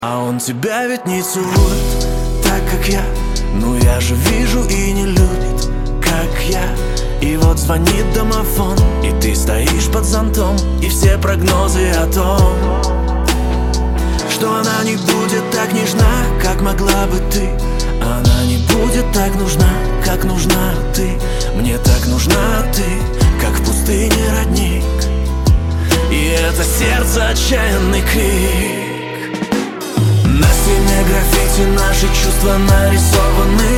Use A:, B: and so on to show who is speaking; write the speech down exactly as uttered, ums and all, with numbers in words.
A: А он тебя ведь не целует, так как я. Ну я же вижу и не любит, как я. И вот звонит домофон, и ты стоишь под зонтом, и все прогнозы о том, что она не будет так нежна, как могла бы ты. Она не будет так нужна, как нужна ты. Мне так нужна ты, как в пустыне родник. И это сердце отчаянный крик. На стене граффити наши чувства нарисованы.